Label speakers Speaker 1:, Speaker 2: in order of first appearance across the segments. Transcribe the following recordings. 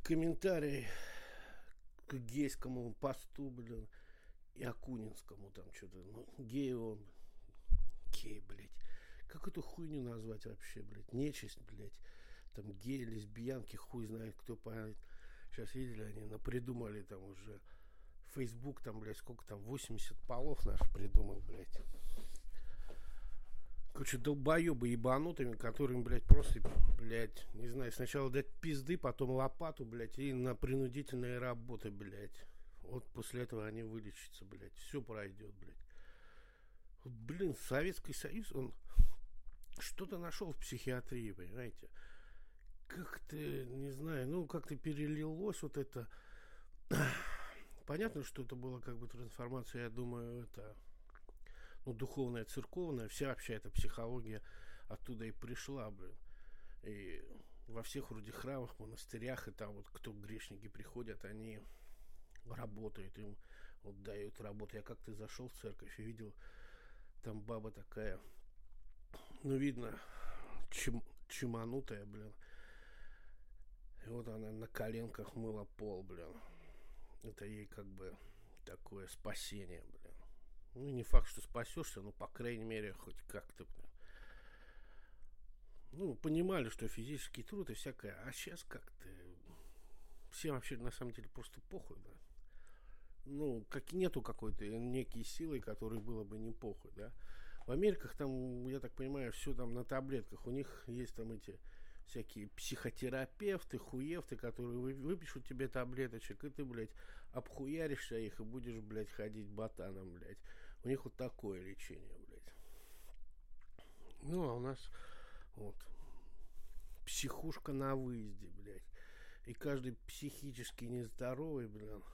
Speaker 1: комментарий к гейскому посту, блин, и Акунинскому там что-то. Ну, гей он. Гей, блядь. Как эту хуйню назвать вообще, блядь? Нечисть, блядь. Там геи, лесбиянки, хуй знает кто понять. Сейчас видели, они напридумали там уже. Фейсбук там, блядь, сколько там, 80 полов наш придумал, блядь. Короче, долбоебы ебанутыми, которым, блядь, просто, блядь, не знаю, сначала дать пизды, потом лопату, блядь, и на принудительные работы, блядь. Вот после этого они вылечатся, блядь. Все пройдет, блядь. Вот, блин, Советский Союз, он что-то нашел в психиатрии, понимаете? Как-то, не знаю, ну, как-то перелилось вот это. Понятно, что это была как бы трансформация, я думаю, это, ну, духовная, церковная, вся вообще эта психология оттуда и пришла, блин. И во всех вроде храмах, монастырях, и там вот кто грешники приходят, они работают, им вот дают работу. Я как-то зашел в церковь и видел, там баба такая, ну, видно, чеманутая, блин. И вот она на коленках мыла пол, блин. Это ей как бы такое спасение, блин. Ну, не факт, что спасешься, но, по крайней мере, хоть как-то, блин. Ну, понимали, что физический труд и всякое. А сейчас как-то всем вообще, на самом деле, просто похуй, да. Ну, как нету какой-то некой силы, которой было бы не похуй, да. В Америках там, я так понимаю, все там на таблетках. У них есть там эти всякие психотерапевты, хуевты, которые выпишут тебе таблеточек, и ты, блядь, обхуяришься их и будешь, блядь, ходить ботаном, блядь. У них вот такое лечение, блядь. Ну, а у нас вот психушка на выезде, блядь. И каждый психически нездоровый, блин,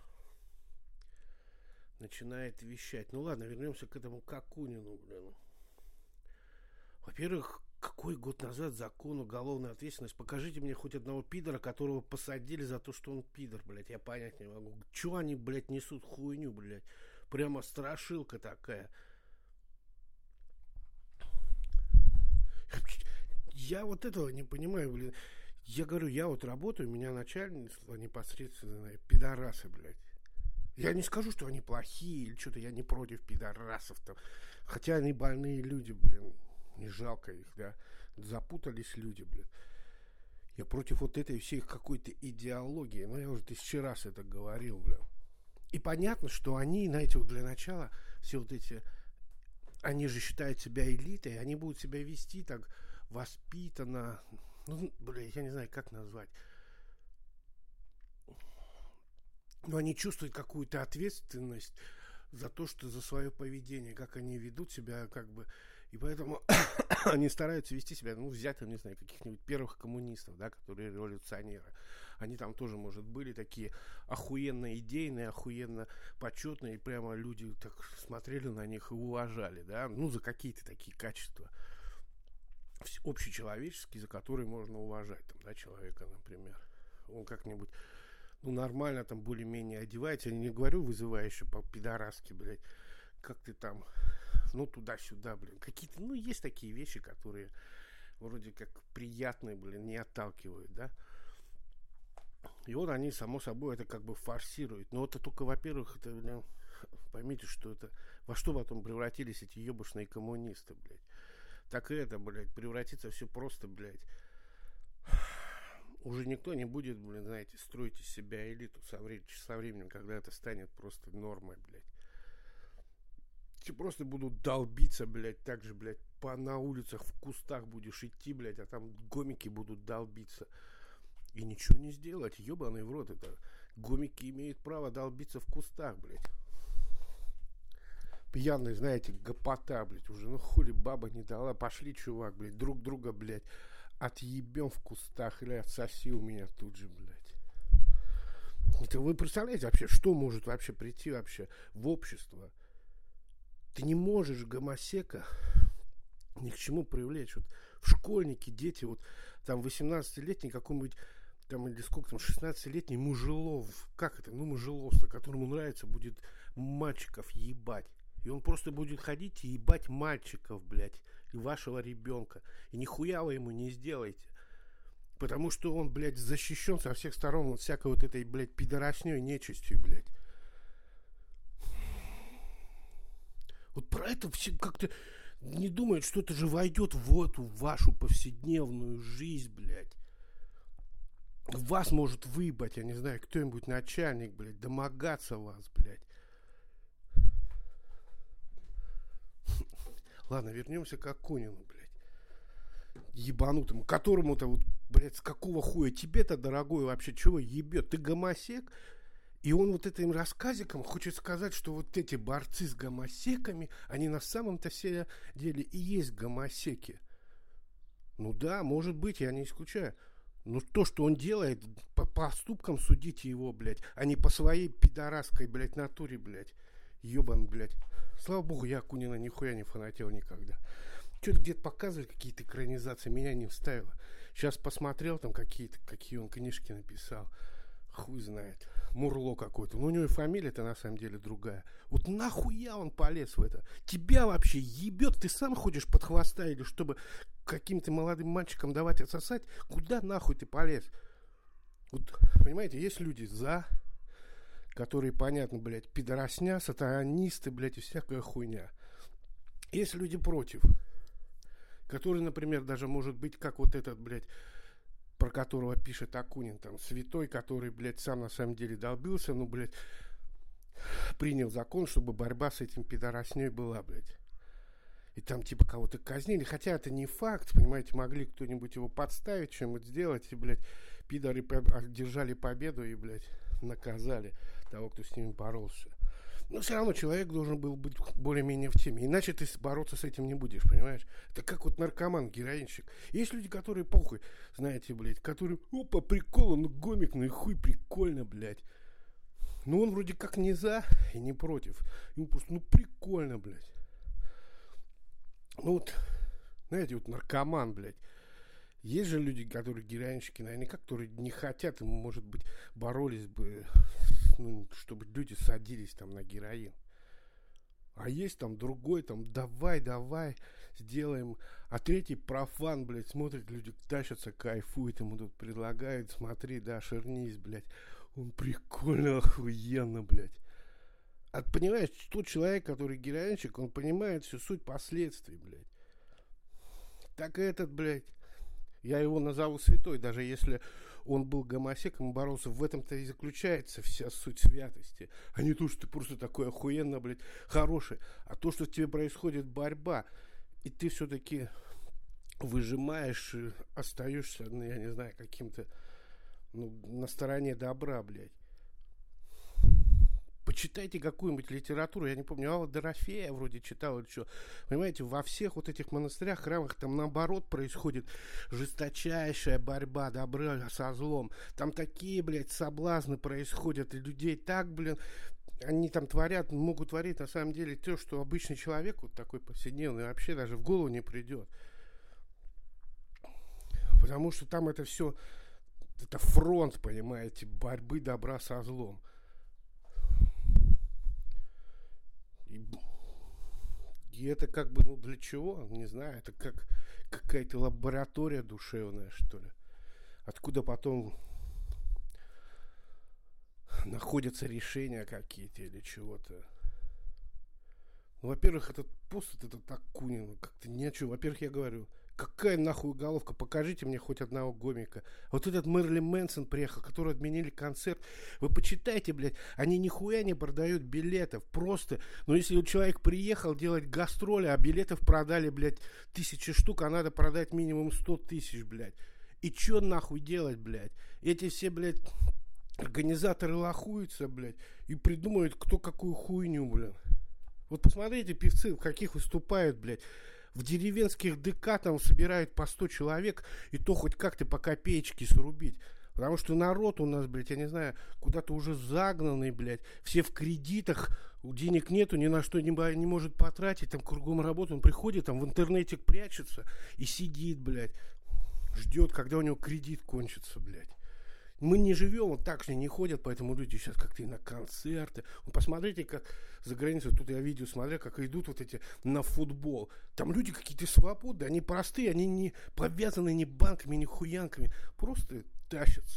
Speaker 1: начинает вещать. Ну ладно, вернемся к этому Какунину, блин. Во-первых, какой год назад закон уголовной ответственности? Покажите мне хоть одного пидора, которого посадили за то, что он пидор, блядь. Я понять не могу. Чего они, блядь, несут хуйню, блядь? Прямо страшилка такая. Я вот этого не понимаю, блин. Я говорю, я вот работаю, у меня начальница непосредственно пидорасы, блядь. Я не скажу, что они плохие или что-то, я не против пидорасов там. Хотя они больные люди, блин. Не жалко их, да. Запутались люди, блин. Я против вот этой всей какой-то идеологии. Но я уже 1000 раз это говорил, блин. И понятно, что они, знаете, вот для начала все вот эти... Они же считают себя элитой, они будут себя вести так воспитанно. Ну, блин, я не знаю, как назвать. Но они чувствуют какую-то ответственность за то, что за свое поведение, как они ведут себя, как бы, и поэтому они стараются вести себя, ну, взять, не знаю, каких-нибудь первых коммунистов, да, которые революционеры. Они там тоже, может, были такие охуенно идейные, охуенно почетные, и прямо люди так смотрели на них и уважали, да, ну, за какие-то такие качества общечеловеческие, за которые можно уважать, там, да, человека, например. Он как-нибудь, ну, нормально там более-менее одевается. Я не говорю вызывающе по-пидорасски, блядь, как ты там, ну, туда-сюда, блин. Какие-то, ну, есть такие вещи, которые вроде как приятные, блин, не отталкивают, да. И вот они, само собой, это как бы форсируют. Но это только, во-первых, это, блин, поймите, что это, во что потом превратились эти ебушные коммунисты, блядь. Так и это, блядь, превратится все просто, блядь. Уже никто не будет, блин, знаете, строить из себя элиту со временем, когда это станет просто нормой, блядь. Все просто будут долбиться, блядь, так же, блядь, на улицах, в кустах будешь идти, блядь, а там гомики будут долбиться. И ничего не сделать, ебаный в рот это. Гомики имеют право долбиться в кустах, блядь. Пьяный, знаете, гопота, блядь, уже, ну хули баба не дала, пошли, чувак, блядь, друг друга, блядь, отъебем в кустах или отсоси у меня тут же, блядь. Это вы представляете вообще, что может вообще прийти вообще в общество? Ты не можешь гомосека ни к чему привлечь. Вот в школьники, дети, вот там 18-летний какой-нибудь, там или сколько там, 16-летний мужелов, как это, ну мужеловство, которому нравится будет мальчиков ебать. И он просто будет ходить и ебать мальчиков, блядь, и вашего ребенка. И нихуя вы ему не сделаете. Потому что он, блядь, защищен со всех сторон от всякой вот этой, блядь, пидорасней нечистью, блядь. Вот про это все как-то не думают, что это же войдет в эту вашу повседневную жизнь, блядь. Вас может выебать, я не знаю, кто-нибудь начальник, блядь, домогаться вас, блядь. Ладно, вернемся к Акунину, блядь. Ебанутому, которому-то вот, блядь, с какого хуя тебе-то, дорогой, вообще чего ебет? Ты гомосек? И он вот этим рассказиком хочет сказать, что вот эти борцы с гомосеками, они на самом-то все деле и есть гомосеки. Ну да, может быть, я не исключаю. Но то, что он делает, по поступкам судите его, блядь, а не по своей пидорасской, блядь, натуре, блядь. Ебан, блядь. Слава богу, я Акунина нихуя не фанател никогда. Что-то где-то показывали какие-то экранизации, меня не вставило. Сейчас посмотрел там какие он книжки написал. Хуй знает. Мурло какой-то. Но у него и фамилия-то на самом деле другая. Вот нахуя он полез в это? Тебя вообще ебет? Ты сам ходишь под хвоста или чтобы каким-то молодым мальчикам давать отсосать? Куда нахуй ты полез? Вот, понимаете, есть люди за, которые, понятно, блядь, пидоросня, сатанисты, блядь, и всякая хуйня. Есть люди против, которые, например, даже может быть, как вот этот, блядь, про которого пишет Акунин, там, святой, который, блядь, сам на самом деле долбился, ну, блядь, принял закон, чтобы борьба с этим пидоросней была, блядь. И там, типа, кого-то казнили, хотя это не факт, понимаете, могли кто-нибудь его подставить, чем-нибудь сделать, и, блядь, пидоры одержали победу и, блядь, наказали того, кто с ними боролся. Но все равно человек должен был быть более-менее в теме. Иначе ты бороться с этим не будешь, понимаешь? Это как вот наркоман, героинщик. Есть люди, которые похуй, знаете, блядь, которые, опа, прикол, ну гомик, ну и хуй, прикольно, блядь. Ну он вроде как не за и не против. Ему просто, ну прикольно, блядь. Ну вот, знаете, вот наркоман, блядь. Есть же люди, которые героинщики, наверняка, которые не хотят, и, может быть, боролись бы, ну, чтобы люди садились там на героин. А есть там другой, там, давай, сделаем. А третий профан, блядь, смотрит, люди тащатся, кайфуют, ему тут предлагают, смотри, да, ширнись, блядь. Он прикольно, охуенно, блядь. А понимаешь, тот человек, который героинщик, он понимает всю суть последствий, блядь. Так и этот, блядь. Я его назову святой, даже если он был гомосеком и боролся. В этом-то и заключается вся суть святости. А не то, что ты просто такой охуенно, блядь, хороший. А то, что в тебе происходит борьба, и ты все-таки выжимаешь и остаешься, ну, я не знаю, каким-то, ну, на стороне добра, блядь. Почитайте какую-нибудь литературу, я не помню, Алла Дорофея вроде читал или что. Понимаете, во всех вот этих монастырях, храмах там наоборот происходит жесточайшая борьба добра со злом. Там такие, блядь, соблазны происходят, и людей так, блин, они там творят, могут творить на самом деле то, что обычный человек, вот такой повседневный, вообще даже в голову не придет. Потому что там это все, это фронт, понимаете, борьбы добра со злом. И это как бы, ну, для чего? Не знаю, это как какая-то лаборатория душевная, что ли. Откуда потом находятся решения какие-то или чего-то. Ну, во-первых, этот пост, этот Акунин, как-то ни о чем. Во-первых, я говорю, какая нахуй уголовка? Покажите мне хоть одного гомика. Вот этот Мэрилин Мэнсон приехал, который отменили концерт. Вы почитайте, блядь, они нихуя не продают билетов. Просто, ну если вот человек приехал делать гастроли, а билетов продали, блядь, 1000 штук, а надо продать минимум 100 тысяч, блядь. И чё нахуй делать, блядь? Эти все, блядь, организаторы лохуются, блядь, и придумывают, кто какую хуйню, блядь. Вот посмотрите, певцы, в каких выступают, блядь. В деревенских ДК там собирают по 100 человек, и то хоть как-то по копеечке срубить. Потому что народ у нас, блядь, я не знаю, куда-то уже загнанный, блядь. Все в кредитах, денег нету, ни на что не может потратить. Там кругом работа, он приходит, там в интернете прячется и сидит, блядь. Ждет, когда у него кредит кончится, блядь. Мы не живем, вот так же не ходят, поэтому люди сейчас как-то и на концерты. Вот посмотрите, как за границей, тут я видео смотрел, как идут вот эти на футбол. Там люди какие-то свободные, они простые, они не повязаны ни банками, ни хуянками. Просто тащатся.